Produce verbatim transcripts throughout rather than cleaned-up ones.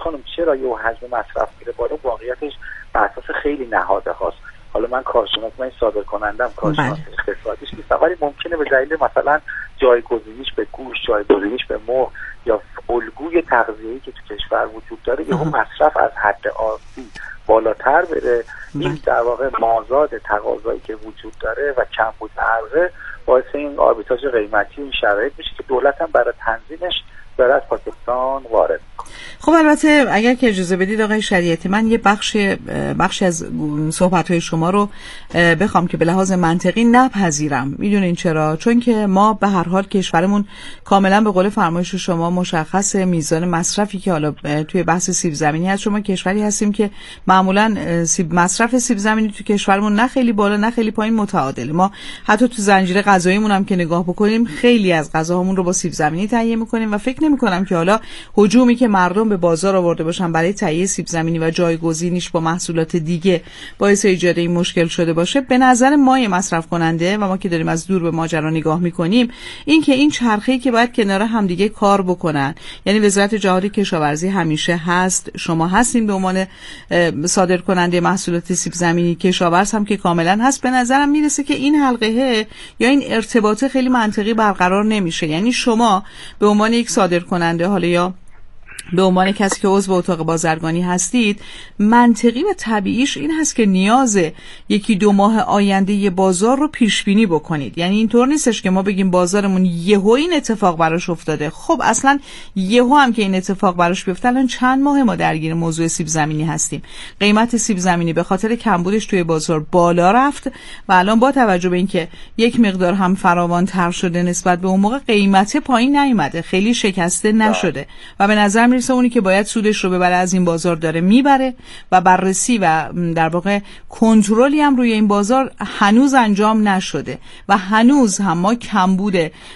خانم چرا یه حجم مصرف میره بالا، واقعیتش بر اساس خیلی نهاده هاست. حالا من کارشناس، من صادر کنندم، کارشناس اقتصادیش نیستم، ولی ممکنه به دلیل مثلا جایگزینیش به گوشت، جایگزینیش به مرغ یا الگوی تغذیه‌ای که تو کشور وجود داره یهو مصرف از حد عادی بالاتر بره. این در واقع مازاد تقاضایی که وجود داره و کمبود عرضه باعث این آربیتراژ قیمتی این شرایط میشه که دولت هم برای تنظیمش داره از پاکستان وارد. خب البته اگر که اجازه بدید آقای شریعتی، من یه بخش بخش از صحبت‌های شما رو بخوام که به لحاظ منطقی نپذیرم. میدونین چرا؟ چون که ما به هر حال کشورمون کاملا به قول فرمایش شما مشخص میزان مصرفی که حالا توی بحث سیب زمینی هست. شما کشوری هستیم که معمولا سیب مصرف سیب زمینی تو کشورمون نه خیلی بالا نه خیلی پایین، متعادل. ما حتی تو زنجیره غذاییمون هم که نگاه بکنیم خیلی از غذاهامون رو با سیب زمینی تهیه می‌کنیم و فکر نمی‌کنم که حالا هجومی که مردم به بازار آورده باشن برای تهیه سیب زمینی و جایگزینیش با محصولات دیگه باعث ایجاد این مشکل شده باشه. به نظر ما مصرف کننده و ما که داریم از دور به ماجرا نگاه میکنیم، این که این چرخه‌ای که باید کنار هم دیگه کار بکنن، یعنی وزارت جهادی کشاورزی همیشه هست، شما هستین به عنوان صادر کننده محصولات سیب زمینی، کشاورز هم که کاملا هست، به نظرم میرسه که این حلقه یا این ارتباط خیلی منطقی برقرار نمیشه. یعنی شما به عنوان یک صادر کننده حالا یا به عنوان کسی که عضو اتاق بازرگانی هستید، منطقی و طبیعیش این هست که نیاز یکی دو ماه آینده ی بازار رو پیش بینی بکنید. یعنی اینطور نیستش که ما بگیم بازارمون یهو این اتفاق براش افتاده. خب اصلا یهو هم که این اتفاق براش بیفته، الان چند ماه ما درگیر موضوع سیب زمینی هستیم، قیمت سیب زمینی به خاطر کمبودش توی بازار بالا رفت و الان با توجه به اینکه یک مقدار هم فراوان تر شده نسبت به اون موقع، قیمت پایین نیامده، خیلی شکسته نشده و به نظر میرسه اونی که باید سودش رو ببره از این بازار داره میبره و بررسی و در واقع کنترلی هم روی این بازار هنوز انجام نشده و هنوز هم ما کمبود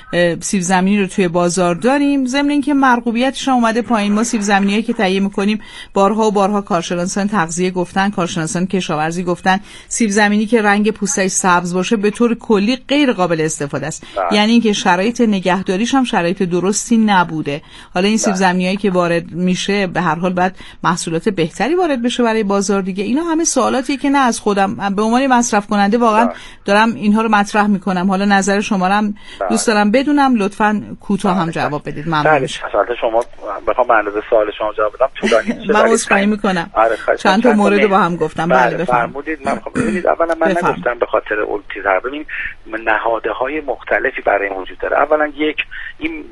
سیب زمینی رو توی بازار داریم. ضمن اینکه مرغوبیتش هم اومده پایین. ما سیب زمینیایی که تهیه میکنیم، بارها و بارها کارشناسان تغذیه گفتن، کارشناسان کشاورزی گفتن سیب زمینی که رنگ پوستش سبز باشه به طور کلی غیر قابل استفاده است. یعنی اینکه شرایط نگهداریش هم شرایط درستی نبوده. حالا این سیب زمینیایی که وارد میشه به هر حال باید محصولات بهتری وارد بشه برای بازار دیگه. اینا همه سوالاتیه که نه از خودم به عنوان مصرف کننده واقعا دارم اینها رو مطرح میکنم. حالا نظر شما رو هم دوست دارم بدونم، لطفاً کوتاه هم جواب بدید. ممنون میشم. بله، شما بخوام به اندازه سوال شما جواب بدم طولانی میشه. من عذرخواهی میکنم. چند تا مورد با هم گفتم. بله بفرمایید. من میخوام ببینید، اولا من نگفتم به خاطر اولتی تر، ببین نهادهای مختلفی برای این وجود داره. اولا یک این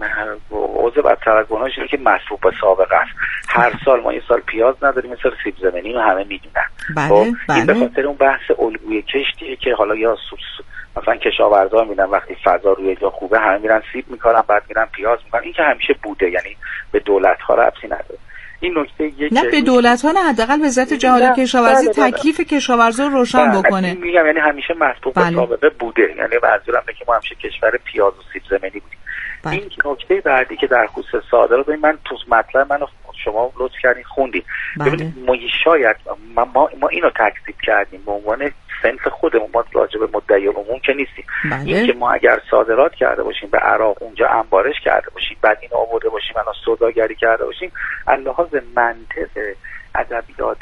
عضو بدترگوناش اینه که مسبوق به سابقه است. هر سال ما این سال پیاز نداریم، این سال سیب زمینی رو همه میدونن. بله بله. این به خاطر اون بحث الگوی کشتیه که حالا یا مثلا کشاورزا میدن وقتی فضا روی جا خوبه همه میرن سیب میکارن، بعد میرن پیاز میکنن. این که همیشه بوده، یعنی به دولت ها ربطی نداره. این نکته یک نه به دولت ها نه، حداقل وزارت جهادی کشاورزی تکلیف کشاورزا رو روشن بکنه. میگم یعنی همیشه مسبوق به سابقه بوده، یعنی منظورم اینه که ما همیشه کشور پیاز و سیب زمینی بودیم. بله. این نکته بعدی که در خصوص صادرات، من تو مطلب منو شما لطف کردین خوندین. ببینید ما شاید ما, ما, ما اینو تکذیب کردیم به عنوان سنف خودمون، ما راجع به مدعی العموم که نیستیم. بله. این که ما اگر صادرات کرده باشیم به عراق، اونجا انبارش کرده باشیم، بعد اینو آورده باشیم الان سوداگری کرده باشیم، از لحاظ منطق ادبیات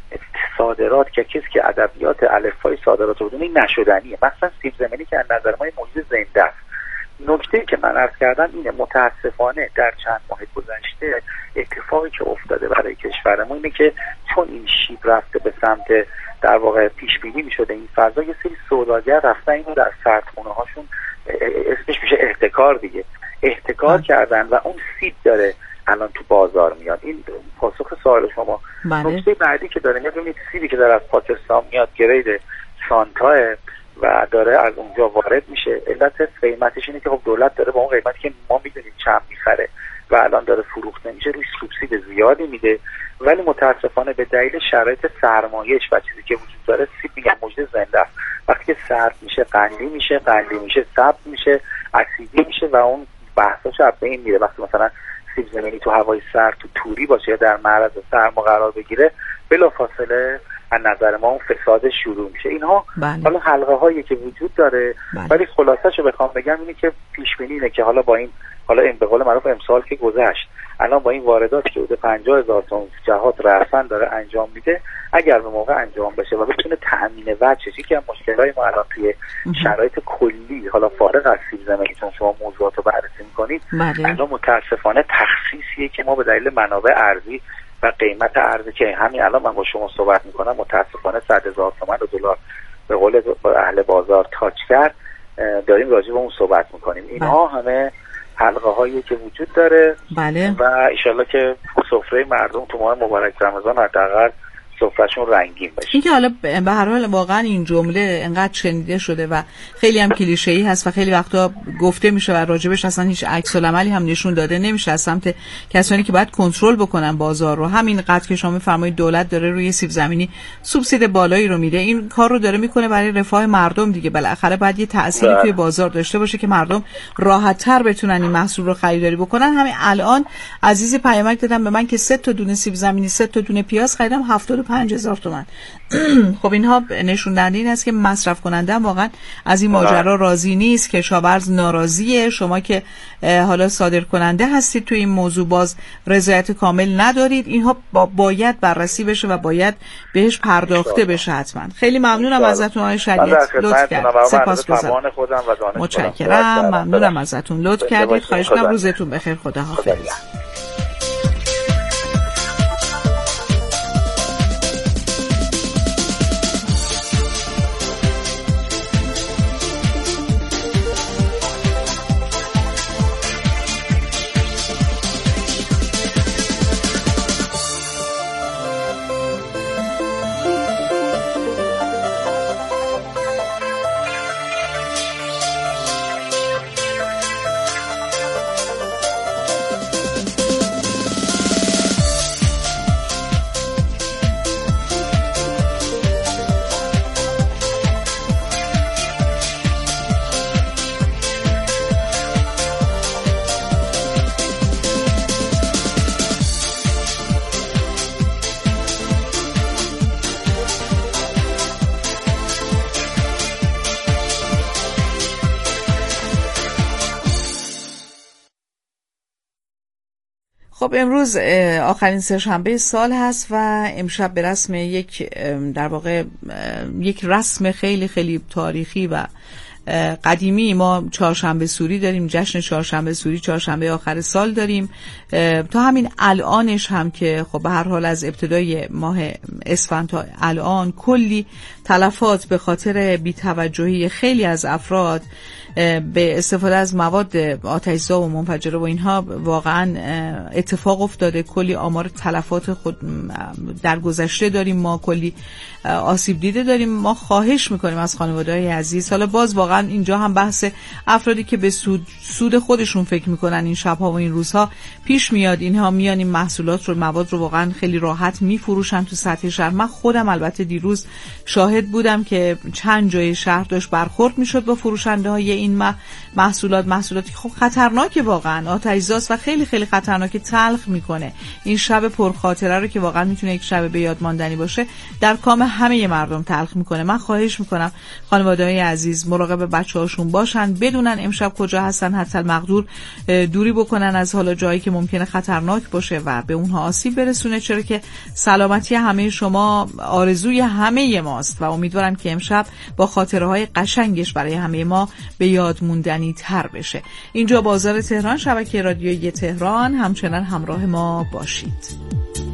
صادرات که کسی که ادبیات الفبای صادرات رو بدونه این نشدنیه. مثلا سیب زمینی که از نظر ما موجود زنده است. نکته که من عرض کردم اینه، متاسفانه در چند ماه گذشته اتفاقی که افتاده برای کشورمون اینه که چون این شیب رفته به سمت در واقع پیش بینی میشده این فضا، یه سری سوداگر رفتن اینو در سردخونه هاشون، اسمش میشه احتکار دیگه، احتکار کردن و اون سیب داره الان تو بازار میاد. این پاسخ سوال شما. نکته بعدی که داره، میبینید سیبی که داره از پاکستان میاد گرید سانتاه و داره از اونجا وارد میشه. علت قیمتش اینه که خب دولت داره با اون قیمتی که ما میدونیم چند میخره و الان داره فروخته میشه روش سوبسید زیادی میده، ولی متاسفانه به دلیل شرایط سرمایه‌اش و چیزی که وجود داره سیب میگن موجود زنده است. وقتی که سرد میشه قندی میشه، قندی میشه سبز میشه، اسیدی میشه و اون بحثاش از بین میره. وقتی مثلا سیب زمینی تو هوای سرد تو توری باشه یا در معرض سرما قرار بگیره، بلافاصله از نظر ما اون فساد شروع میشه. اینها بله. حالا حلقه هایی که وجود داره، بله. ولی خلاصه‌شو بخوام بگم اینه که پیش بینی اینه که حالا با این حالا این به قول معروف امسال که گذشت، الان با این وارداتی که بوده پنجاه هزار تن جهات رأساً داره انجام میده، اگر به موقع انجام بشه و بتونه تأمین وجه، یکی از مشکلات ما الان توی شرایط کلی حالا فارغ از سیب زمینی چون شما موضوعات رو بررسی می‌کنید، الان متاسفانه تخصیصیه که ما به دلیل منابع ارزی و قیمت ارزی که همین الان من با شما صحبت می‌کنم متاسفانه صد هزار تومان دلار به قول اهل بازار تاچ کرد، داریم راجع به اون صحبت می‌کنیم. اینها همه حلقه هایی که وجود داره. بله. و انشالله که سفره مردم تو ماه مبارک رمضان حداقل سفرهشون رنگین بشه. این که حالا به هر حال واقعا این جمله انقدر شنیده شده و خیلی هم کلیشه‌ای هست و خیلی وقتا گفته میشه و راجبش اصلا هیچ عکس العملی هم نشون داده نمیشه از سمت کسانی که باید کنترل بکنن بازار رو. همین قدر که شما میفرمایید دولت داره روی سیب زمینی سوبسید بالایی رو میده، این کار رو داره میکنه برای رفاه مردم دیگه. بالاخره باید یه تأثیری توی بازار داشته باشه که مردم راحت‌تر بتونن این محصول رو خریداری بکنن. همین الان عزیزی پیامک دادن به من که سه تا دونه سیب زمینی، سه تا دونه پیاز خریدم هفتاد و پنج هزار تومان. خب اینها نشون دهنده این است که مصرف کننده واقعا از این ماجرا راضی نیست، کشاورز ناراضیه، شما که حالا صادر کننده هستید تو این موضوع باز رضایت کامل ندارید. اینها با باید بررسی بشه و باید بهش پرداخته بشه حتما. خیلی ممنونم ازتون آقای شریعت، لطف کردید. سپاسگزارم. متشکرم، ممنونم ازتون، لطف کردید. خواهش می‌کنم روزتون بخیر. خداحافظ. خب امروز آخرین سه‌شنبه سال هست و امشب به رسم یک در واقع یک رسم خیلی خیلی تاریخی و قدیمی ما چهارشنبه سوری داریم، جشن چهارشنبه سوری، چهارشنبه آخر سال داریم. تا همین الانش هم که خب به هر حال از ابتدای ماه اسفند تا الان کلی تلفات به خاطر بی‌توجهی خیلی از افراد به استفاده از مواد آتش‌زا و منفجره و اینها واقعا اتفاق افتاده. کلی آمار تلفات خود در گذشته داریم، ما کلی آسیب دیده داریم. ما خواهش میکنیم از خانواده‌های عزیز، حالا باز واقعا اینجا هم بحث افرادی که به سود, سود خودشون فکر میکنن این شبها و این روزها پیش میاد، اینها میان این محصولات رو مواد رو واقعا خیلی راحت میفروشن تو سطح شهر. من خودم البته دیروز شاهد بودم که چند جای شهر داشت برخورد میشد با فروشنده های این محصولات، محصولاتی خب خطرناکه واقعا، آتش‌زاست و خیلی خیلی خطرناکه، تلخ میکنه. این شب پرخاطره رو که واقعا میتونه یک شب به یاد ماندنی باشه در کام همه مردم تلخ میکنه. من خواهش میکنم خانواده‌های عزیز مراقب بچه‌هاشون باشن، بدونن امشب کجا هستن، حتی المقدور دوری بکنن از حالا جایی که ممکنه خطرناک باشه و به اونها آسیب برسونه، چرا که سلامتی همه شما آرزوی همه ماست و امیدوارم که امشب با خاطره‌های قشنگش برای همه ما به یاد موندنی تر بشه. اینجا بازار تهران، شبکه رادیویی تهران، همچنان همراه ما باشید.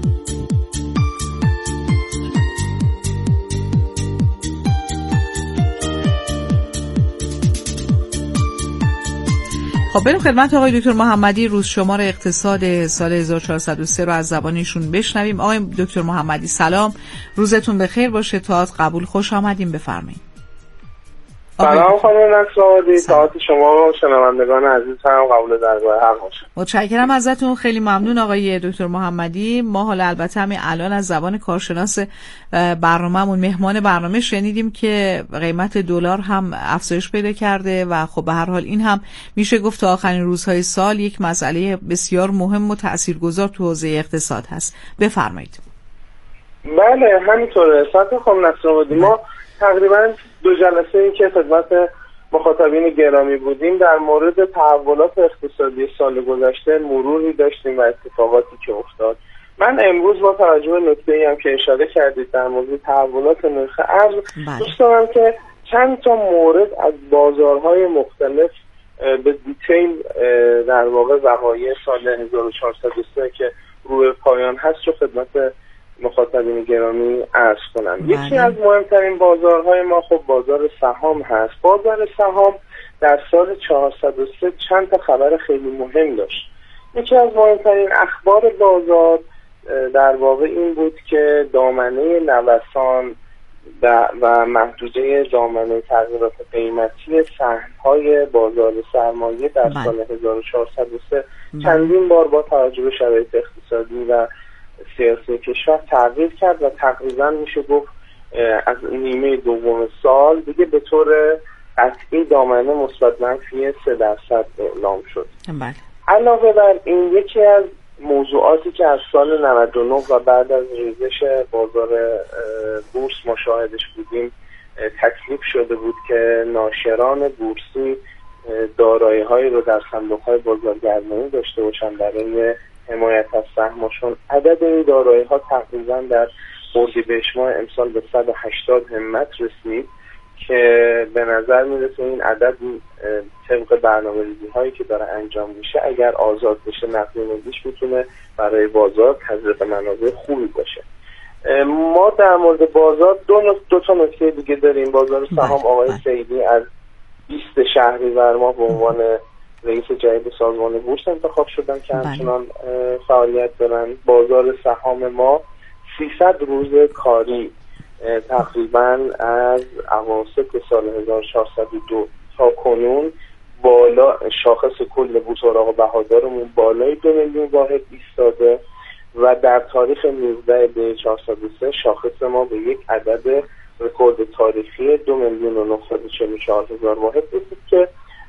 خب بریم خدمت آقای دکتر محمدی، روز شمار اقتصاد سال هزار و چهارصد و سه رو از زبانشون بشنویم. آقای دکتر محمدی سلام، روزتون بخیر باشه. تئاتر قبول، خوش آمدین، بفرمایید. سلام خانم نصرآبادی، تئاتر شما و شنوندگان عزیز هم قبول درگاه حق باشه. متشکرم ازتون، خیلی ممنون آقای دکتر محمدی. ما حالا البته همین الان از زبان کارشناس برنامه‌مون، مهمان برنامه، شنیدیم که قیمت دلار هم افزایش پیدا کرده و خب به هر حال این هم میشه گفت تا آخرین روزهای سال یک مسئله بسیار مهم و تاثیرگذار تو حوزه اقتصاد هست. بفرمایید. بله همینطوره. سطح خانم نصرآبادی، ما تقریبا دو جلسه ای که خدمت مخاطبین گرامی بودیم در مورد تحولات اقتصادی سال گذشته مروری داشتیم و اتفاقاتی که افتاد. من امروز با توجه به نکته‌ای هم که اشاره کردید در مورد تحولات نرخ ارز، دوست دارم که چند تا مورد از بازارهای مختلف به دیتیل در واقع وقایع سال هزار و چهارصد و سه که روی پایان هست رو خدمت مخاطبین گرامی عرض کنم. بله. یکی از مهمترین بازارهای ما خب بازار سهام هست. بازار سهام در سال چهارصد و سه چند تا خبر خیلی مهم داشت. یکی از مهمترین اخبار بازار در واقع این بود که دامنه نوسان و محدوده دامنه تغییرات قیمتی سهم‌های بازار سرمایه در بله. سال هزار و چهارصد و سه بله. چندین بار با توجه به شرایط اقتصادی و سیاسی کشور تغییر کرد و تقریبا میشه گفت از نیمه دوم سال دیگه به طور قطعی دامنه مثبت منفی سه درصد اعلام شد. بله. علاوه بر این یکی از موضوعاتی که از سال نود و نه و بعد از ریزش بازار بورس مشاهدش بودیم تکلیف شده بود که ناشران بورسی دارایی‌هایی رو در صندوق‌های بازارگردانی داشته باشن برای حمایت از سهمشون. عدد این دارایی‌ها تقریبا در اردیبهشت ماه امسال به صد و هشتاد همت رسید که به نظر میرسه این عدد طبق برنامه‌ریزی هایی که داره انجام میشه اگر آزاد بشه نقدینگیش میتونه برای بازار تزریق منابع خوبی باشه. ما در مورد بازار دو, دو تا نکته دیگه داریم. بازار سهام آقای سیدی از بیست شهریور ماه به عنوان رئیس جدید سازمان بورس انتخاب شدن که همچنان فعالیت دارن. بازار سهام ما سیصد روز کاری تقریبا از اواسط سال هزار و چهارصد و دو تا کنون بالا شاخص کل بورس اوراق بهادارمون بالای دو میلیون واحد ایستاده و در تاریخ نوزده دی چهارصد و سه شاخص ما به یک عدد رکورد تاریخی دو میلیون و نهصد و چهل و چهار هزار واحد رسید که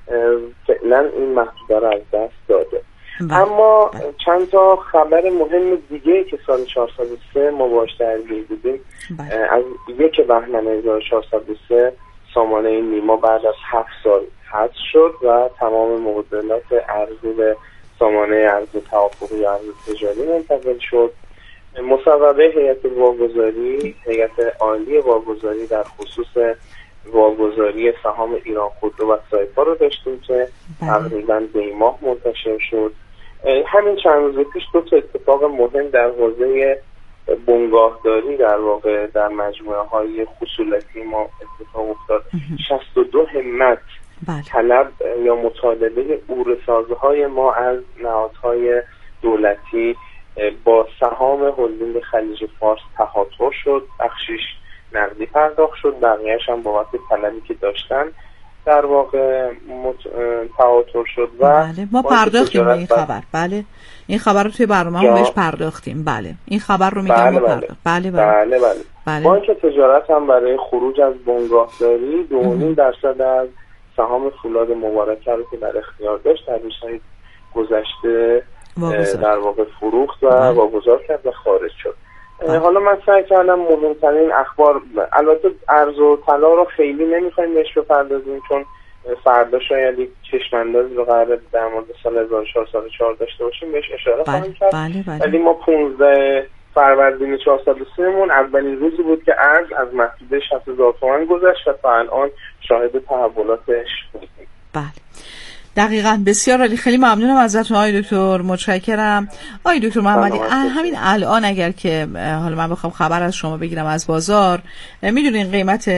فعلا این محدوده را از دست داده. بله. اما بله. چند تا خبر مهم دیگه که سال چهارصد و سه ما باش درگیر بودیم. بله. از یک بهمن هزار و چهارصد و سه سامانه نیما بعد از هفت سال حذف شد و تمام معادلات ارزی به سامانه ارز توافقی یا ارز تجاری منتقل شد. مصوبه هیئت واگذاری، هیئت عالی واگذاری در خصوص واگذاری سهام ایران خودرو و سایپا رو داشتیم که تقریبا دی ماه منتشر شد. همین چند روز پیش دو تا اتفاق مهم در حوزه بنگاهداری در واقع در مجموعه های خصولتی ما اتفاق افتاد. شصت و دو همت بله. طلب یا مطالبه عوره‌سازهای ما از نهادهای دولتی با سهام هلدینگ خلیج فارس تهاتر شد. بخشیش نقدی پرداخت شد، بقیه‌اش هم بابت طلبی که داشتن در واقع مت... تهاتر شد. و بله ما پرداختیم به این خبر. بله این خبر رو توی برنامه بهش پرداختیم. بله این خبر رو میگم بله ما بله. پرداخت. بله بله. بله بله. بله. بانک تجارت هم برای خروج از بنگاهداری دو و نیم درصد از سهام فولاد مبارکه رو که در اختیار داشت در روزهای گذشته در واقع فروخت و واگذار کرد و خارج شد. بله. حالا من سعی کردم مهمترین اخبار، البته ارز و طلا رو خیلی نمیخوایم بهش بپردازیم چون فردا شاید یک چشم‌اندازی رو قراره در مورد سال هزار و چهارصد و چهار داشته باشیم بهش اشاره بله. خواهیم کرد. بله بله. ولی ما پانزده فروردین چهارصد و سه مون اولین روزی بود که ارز از محدوده شصت هزار تومان گذشت و تا الان شاهد تحولاتش بودیم. بله دقیقاً. بسیار عالی، خیلی ممنونم ازتون آقای دکتر، متشکرم. آقای دکتر محمدی همین الان اگر که حالا من بخوام خبر از شما بگیرم از بازار، میدونین قیمت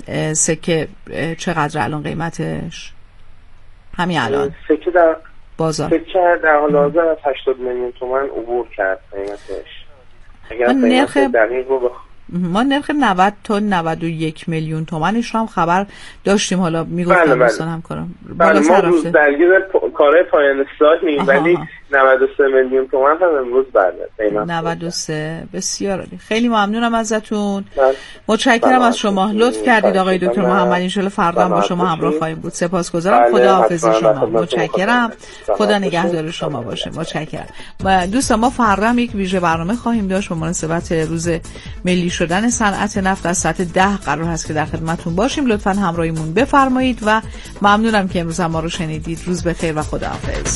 سکه چقدر الان قیمتش؟ همین الان سکه در بازار سکه در حال حاضر از هشتاد میلیون تومان عبور کرد قیمتش. اگر نرخ دقیق رو بخ... ما نرخ نود تا نود و یک میلیون تومنش رو هم خبر داشتیم. حالا میگفتم بله بله. دوستان هم کنم بله ما روز درگیر پ... کارهای پایان سالیم ولی نود و سه میلیون تومان هم امروز بله. نود و سه بسیار عالی. خیلی ممنونم ازتون. متشکرم از شما. لطف کردید آقای دکتر محمد. ان شاء الله فردا با شما همراه خواهیم بود. سپاسگزارم. خداحافظی شما. متشکرم. خدا نگهدار شما باشه. متشکرم. دوستان ما فردا هم یک ویژه برنامه خواهیم داشت به مناسبت روز ملی شدن صنعت نفت. از ساعت ده قرار هست که در خدمتتون باشیم. لطفاً همراهیمون بفرمایید و ممنونم که امروز ما رو شنیدید. روز بخیر و خداحافظ.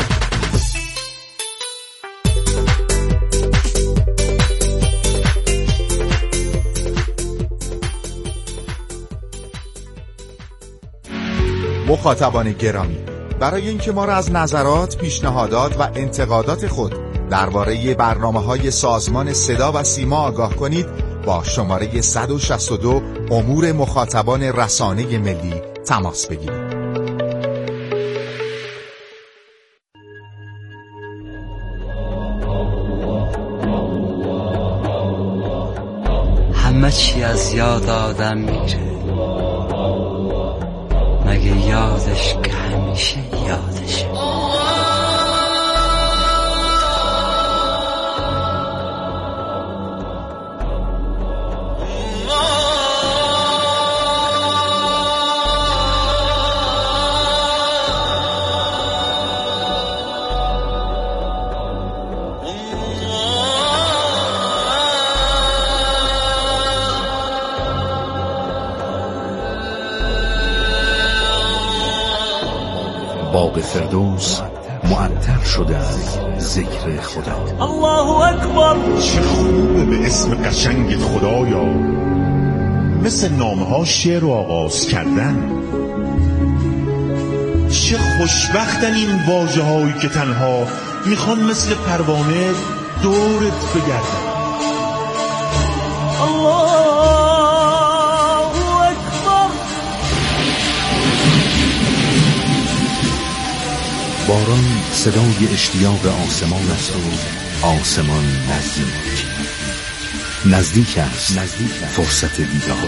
مخاطبان گرامی، برای اینکه ما را از نظرات، پیشنهادات و انتقادات خود درباره برنامه‌های سازمان صدا و سیما آگاه کنید، با شماره صد و شصت و دو امور مخاطبان رسانه ملی تماس بگیرید. همه چی از یاد آدم میره، مگه یادش که همیشه یادشه. باغ فردوس معطر شده از ذکر خدا. الله اکبر. چه خوبه به اسم قشنگت خدایا، مثل نامه ها شعر رو آغاز کردن. چه خوشبختن این واژه هایی که تنها میخوان مثل پروانه دورت بگردن. الله باران صدای اشتیاق آسمان است و آسمان نزدیک نزدیک است نزدیک فرصت دیدار.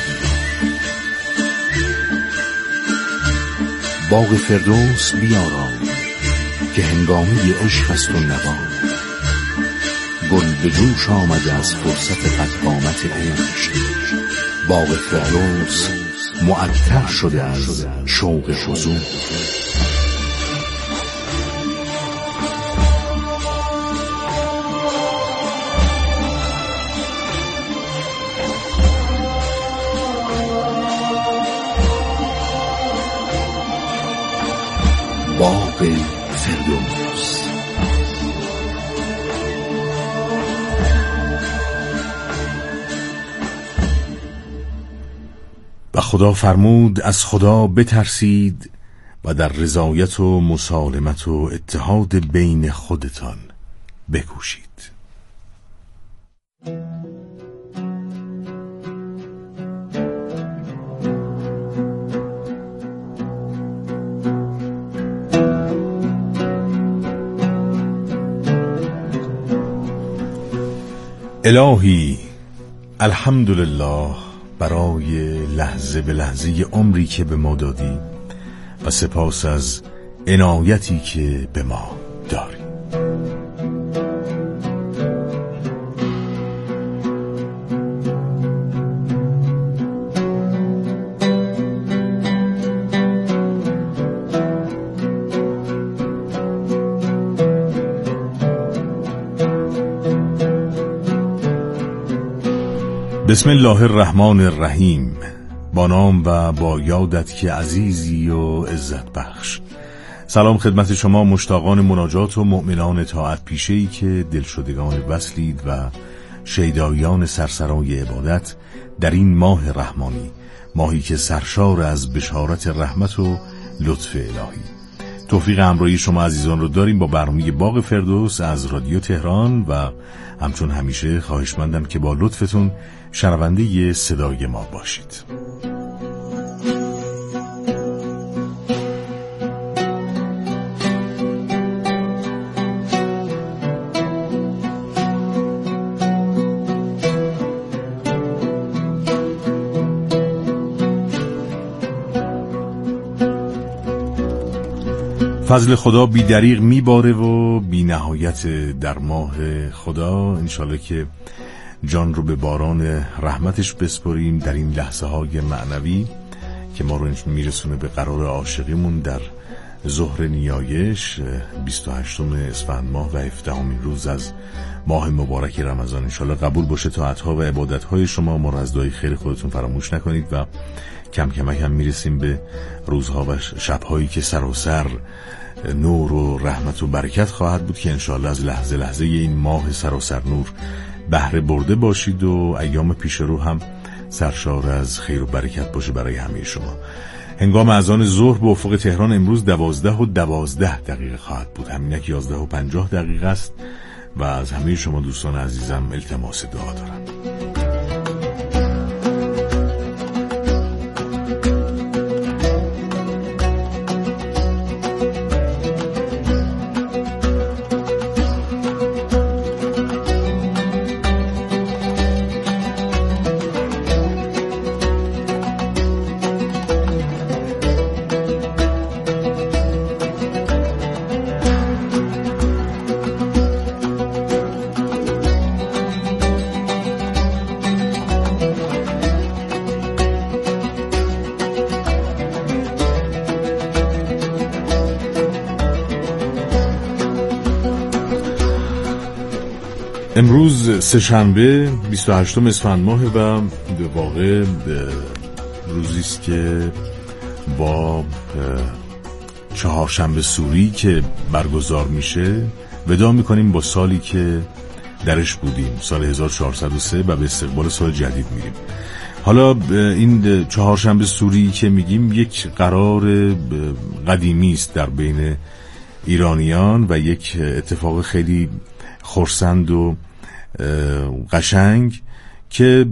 باغ فردوس بیارای که هنگامی عشق است و نوا، گل به جوش آمده از فرصت قدامت عشق. باغ فردوس معطر شده از شوق حضور. باغ فردوس. و خدا فرمود از خدا بترسید و در رضایت و مسالمت و اتحاد بین خودتان بکوشید. الهی الحمدلله برای لحظه به لحظه عمری که به ما دادی و سپاس از عنایتی که به ما داری. بسم الله الرحمن الرحیم. با نام و با یادت که عزیزی و عزت بخش. سلام خدمت شما مشتاقان مناجات و مؤمنان طاعت پیشه‌ای که دلشدگان وصلید و شیدایان سرسرای عبادت در این ماه رحمانی، ماهی که سرشار از بشارت رحمت و لطف الهی. توفیق همراهی شما عزیزان رو داریم با برنامه باغ فردوس از رادیو تهران و همچون همیشه خواهشمندم که با لطفتون شنونده صدای ما باشید. فضل خدا بی دریغ میباره و بی نهایت در ماه خدا. انشالله که جان رو به باران رحمتش بسپریم در این لحظه های معنوی که ما رو میرسونه به قرار عاشقیمون در ظهر نیایش بیست و هشتم اسفند ماه و هفدهمین روز از ماه مبارک رمضان. انشالله قبول باشه طاعت‌ها و عبادت‌های شما. ما رو از دعای خیر خودتون فراموش نکنید و کم کمک هم میرسیم به روزها و شب‌هایی که سراسر نور و رحمت و برکت خواهد بود که انشالله از لحظه لحظه این ماه سراسر نور بهره برده باشید و ایام پیش رو هم سرشار از خیر و برکت باشه برای همه شما. هنگام اذان ظهر به افق تهران امروز دوازده و دوازده دقیقه خواهد بود، همینک یازده و پنجاه دقیقه است و از همه شما دوستان عزیزم التماس دعا دارم. امروز سه‌شنبه بیست و هشتم اسفند ماه و به واقع روزی است که با چهارشنبه سوری که برگزار میشه وداع میکنیم با سالی که درش بودیم، سال هزار و چهارصد و سه، و به استقبال سال جدید میریم. حالا این چهارشنبه سوری که میگیم یک قرار قدیمی است در بین ایرانیان و یک اتفاق خیلی خرسند و قشنگ که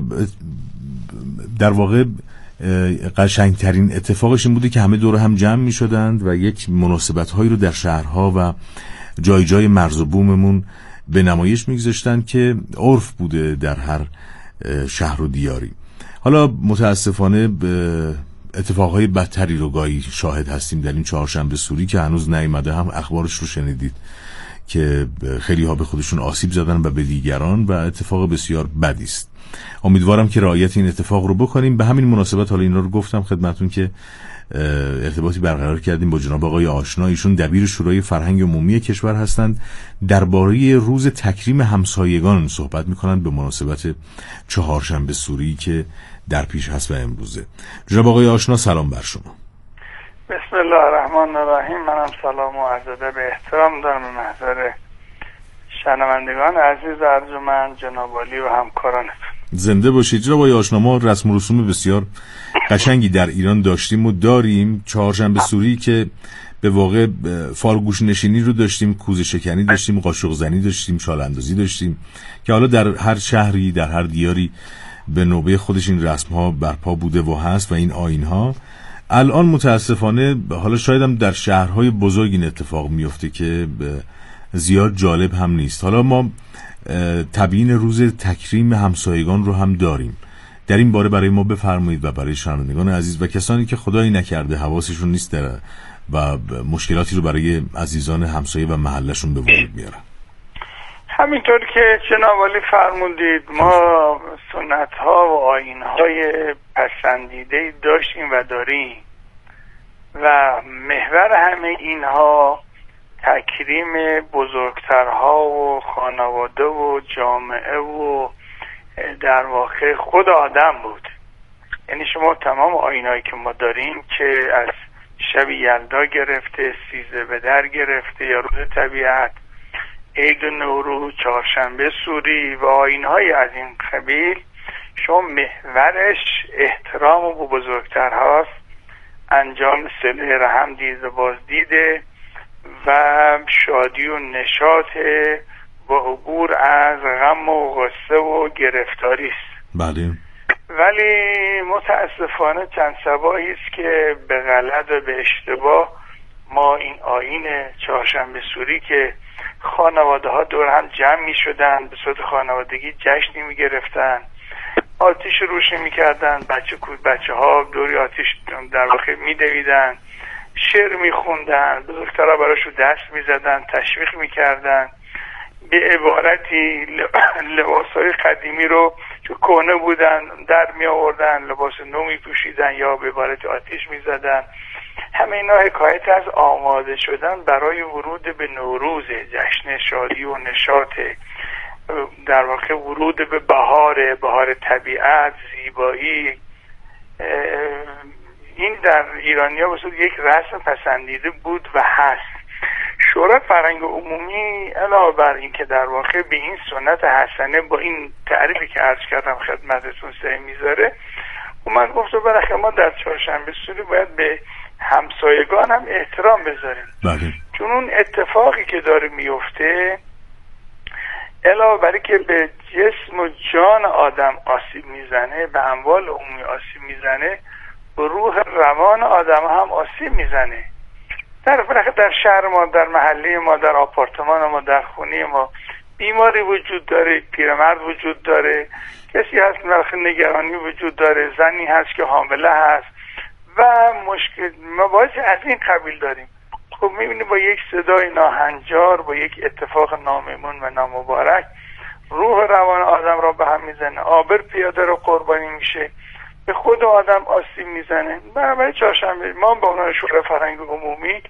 در واقع قشنگترین اتفاقش این بوده که همه دور هم جمع می شدند و یک مناسبت هایی رو در شهرها و جای جای مرز و بوممون به نمایش می گذاشتن که عرف بوده در هر شهر و دیاری. حالا متاسفانه اتفاقهای بدتری رو گاهی شاهد هستیم در این چهارشنبه سوری که هنوز نیامده، هم اخبارش رو شنیدید که خیلی ها به خودشون آسیب زدن و به دیگران و اتفاق بسیار بدی است. امیدوارم که رعایت این اتفاق رو بکنیم. به همین مناسبت حالا اینا رو گفتم خدمتون که ارتباطی برقرار کردیم با جناب آقای آشنا، ایشون دبیر شورای فرهنگ عمومی کشور هستند. درباره روز تکریم همسایگان صحبت میکنن به مناسبت چهارشنبه سوری که در پیش هست و امروزه. جناب آقای آشنا سلام بر شما. بسم الله الرحمن الرحیم. منم سلام و عرض ادب احترام دارم به محضر شنوندگان عزیز ارجمند، جناب عالی و همکارانتون. زنده باشید. جناب آقای آشنا، ما رسم و رسوم بسیار قشنگی در ایران داشتیم و داریم. چهارشنبه سوری که به واقع فالگوش نشینی رو داشتیم، کوزه شکنی داشتیم، قاشق زنی داشتیم، شال اندازی داشتیم که حالا در هر شهری در هر دیاری به نوبه خودش این رسم ها برپا بوده و هست و این آیین ها. الان متاسفانه حالا شاید هم در شهرهای بزرگ این اتفاق میفته که زیاد جالب هم نیست. حالا ما تبیین روز تکریم همسایگان رو هم داریم. در این باره برای ما بفرمایید و برای شنوندگان عزیز و کسانی که خدایی نکرده حواسشون نیست داره و مشکلاتی رو برای عزیزان همسایه و محلشون به وجود میارن. همینطور که جناب عالی فرمودید، ما سنت ها و آیین های پسندیده داشتیم و داریم و محور همه اینها تکریم بزرگترها و خانواده و جامعه و در واقع خود آدم بود. یعنی شما تمام آیینایی که ما داریم که از شب یلدا گرفته، سیزده به در گرفته یا روز طبیعت، عید و نوروز، چهارشنبه سوری و آیین‌های از این قبیل، شما محورش احترام و بزرگتر هاست، انجام صله رحم دید و بازدیده و شادی و نشاط و عبور از غم و غصه و گرفتاری است. بله. ولی متاسفانه چند صباحی است که به غلط و به اشتباه ما این آیین چهارشنبه سوری که خانواده ها دور هم جمع می شدن، به صورت خانوادگی جشنی می گرفتن، آتیش روشن می کردن، بچه کود بچه ها دوری آتیش در واقع می دویدن، شعر میخوندن، بزرگترها براشو دست میزدن، تشویق میکردن، به عبارتی لباسهای قدیمی رو چون کهنه بودن در می آوردن، لباس نو می پوشیدن یا به عبارت آتیش می زدن. همه اینا حکایت از آماده شدن برای ورود به نوروز، جشن شادی و نشاط، در واقع ورود به بهار، بهار طبیعت، زیبایی. این در ایرانی‌ها واسه یک رسم پسندیده بود و هست. شورای فرهنگ عمومی علاوه بر این که در واقع به این سنت حسنه با این تعریفی که عرض کردم خدمتتون سعی میذاره، اومد گفت بالاخره ما در چهارشنبه سوری باید به همسایگان هم احترام بذاریم. بله. چون اون اتفاقی که داره میفته علاوه بر که به جسم و جان آدم آسیب میزنه، به اموال عمومی آسیب میزنه، به روح روان آدم هم آسیب میزنه. در در شهر ما، در محله ما، در آپارتمان ما، در خونه ما بیماری وجود داره، پیرمرد وجود داره، کسی هست که نگرانی وجود داره، زنی هست که حامله هست و مشکل مباحث از این قبیل داریم. خب میبینی با یک صدای ناهنجار، با یک اتفاق ناممون و نامبارک روح روان آدم را به هم میزنه، آبر پیاده رو قربانی میشه، به خود آدم آسیب میزنه. برای چهارشنبه ما با عنوان شورای فرهنگ عمومی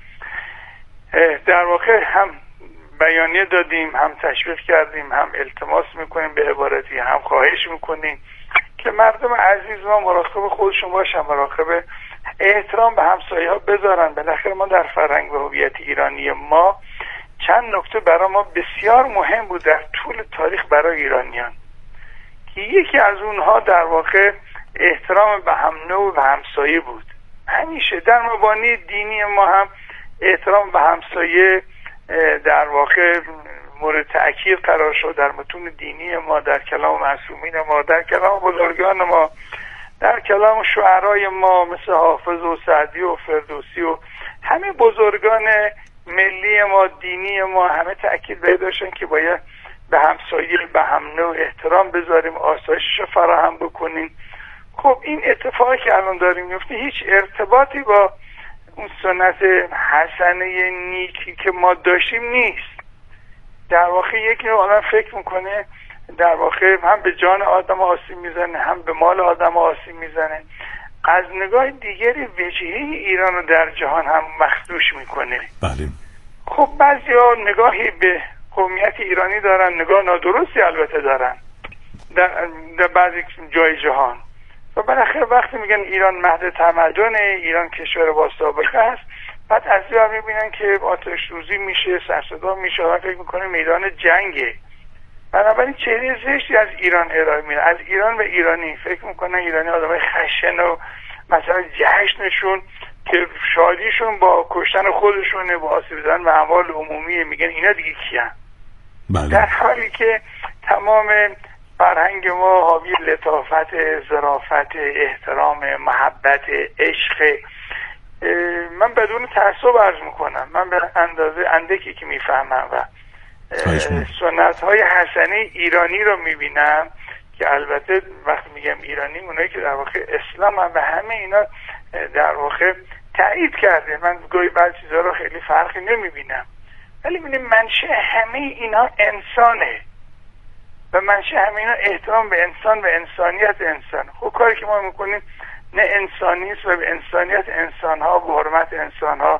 در واقع هم بیانیه دادیم، هم تشویق کردیم، هم التماس میکنیم به عبارتی، هم خواهش میکنیم که مردم عزیز ما مراقب خودشون باشن، مراقب احترام به همسایه ها بذارن. بالاخره ما در فرهنگ و هویت ایرانی ما چند نکته برای ما بسیار مهم بود در طول تاریخ برای ایرانیان که یکی از اونها در واقع احترام به هم نوع و همسایه بود. همیشه در مبانی دینی ما هم احترام به همسایه در واقع مورد تأکید قرار شد در متون دینی ما، در کلام معصومین ما، در کلام بزرگان ما، در کلام شعرای ما مثل حافظ و سعدی و فردوسی و همه بزرگان ملی ما، دینی ما، همه تأکید به داشتن که باید به همسایه به هم نوع احترام بذاریم، آسایشش رو فراهم بکنیم. خب این اتفاقی که الان داریم میفته هیچ ارتباطی با اون سنت حسنه نیکی که ما داشتیم نیست. در واقع یکی آدم فکر میکنه در واقع هم به جان آدم آسیب میزنه، هم به مال آدم آسیب میزنه. از نگاه دیگری وجهه ایران رو در جهان هم مخدوش میکنه. بله. خب بعضی ها نگاهی به قومیت ایرانی دارن، نگاه نادرستی البته دارن در, در بعضی جای جهان. و بالاخره وقتی میگن ایران مهد تمدن، ایران کشور با سابقه است، بعد از اون میبینن که آتش روزی میشه، سرصدا میشه و فکر میکنه میدان جنگه. بنابراین چهره زشتی از ایران ارائه میده. از ایران و ایرانی فکر میکنن ایرانی آدمای خشن و مثلا جشنشون که شادیشون با کشتن خودشونه، با آسیب زدن و اموال عمومی، میگن اینا دیگه کیان؟ بله. در حالی که تمام فرهنگ ما حاوی لطافت، ظرافت، احترام، محبت، عشق. من بدون تعصب عرض میکنم، من به اندازه اندکی که میفهمم و سنت های حسنه ایرانی رو میبینم که البته وقتی میگم ایرانی اونایی که در واقع اسلام هم به همه اینا در واقع تایید کرده. من گاهی بعضی چیزا رو خیلی فرقی نمیبینم، ولی میبینیم منشأ همه اینا انسانه و منشأ همه اینا احترام به انسان و انسانیت انسان. خب کاری که ما میکنیم نه انسانی است و به انسانیت انسانها و حرمت انسانها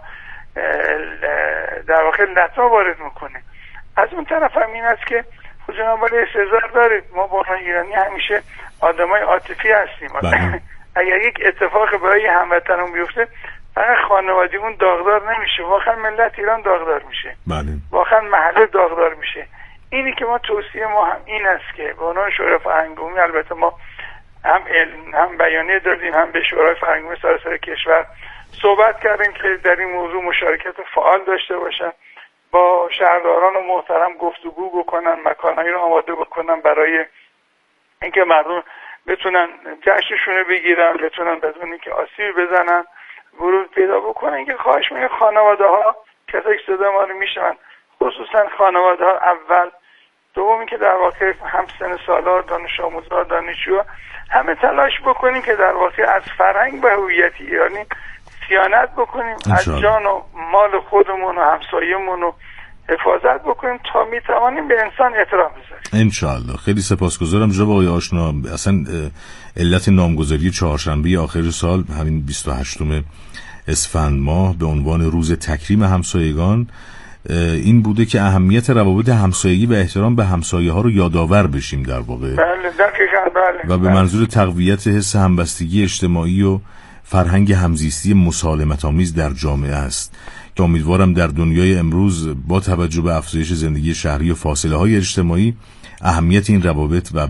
در واقع لطمه وارد میکنه. از اون طرف هم این است که خود جناب عالی استحضار دارید، ما با ایرانی همیشه آدمای عاطفی هستیم. اگر یک اتفاق برای هموطنمون بیفته فقط خانوادگیمون داغدار نمیشه، واقعا ملت ایران داغدار میشه، واقعا محله داغدار میشه. اینی که ما توصیه ما هم این است که به عنوان شورای فرهنگ عمومی البته ما هم هم بیانیه دادیم، هم به شورای فرهنگ عمومی سراسر کشور صحبت کردیم که در این موضوع مشارکت فعال داشته باشن، با شهرداران و محترم گفتگو بکنن، مکانهایی رو آماده بکنن برای اینکه مردم بتونن جشنشون رو بگیرن، بتونن بدون اینکه آسیب بزنن ورود پیدا بکنن. اینکه خواهش می‌کنم خانواده ها کسایی که صدا ما رو میشنون، خصوصا خانواده ها اول، دوم اینکه در واقع هم سن سالا، دانش آموزا، دانشجو همه تلاش بکنیم که در واقع از فرهنگ و هویت ایرانی خیانت بکنیم، از جان و مال خودمون و همسایه‌مون و حفاظت بکنیم تا میتوانیم به انسان احترام بذاریم. انشالله. خیلی سپاسگزارم جناب آقای آشنا. اصلا علت نامگذاری چهارشنبه آخر سال، همین بیست و هشتم اسفند ماه، به عنوان روز تکریم همسایگان این بوده که اهمیت روابط همسایگی و احترام به همسایه ها رو یادآور بشیم در واقع. بله دقیقاً. بله. و به منظور تقویت حس همبستگی اجتماعی و فرهنگ همزیستی مسالمت آمیز در جامعه است که امیدوارم در دنیای امروز با توجه به افزایش زندگی شهری و فاصله های اجتماعی اهمیت این روابط و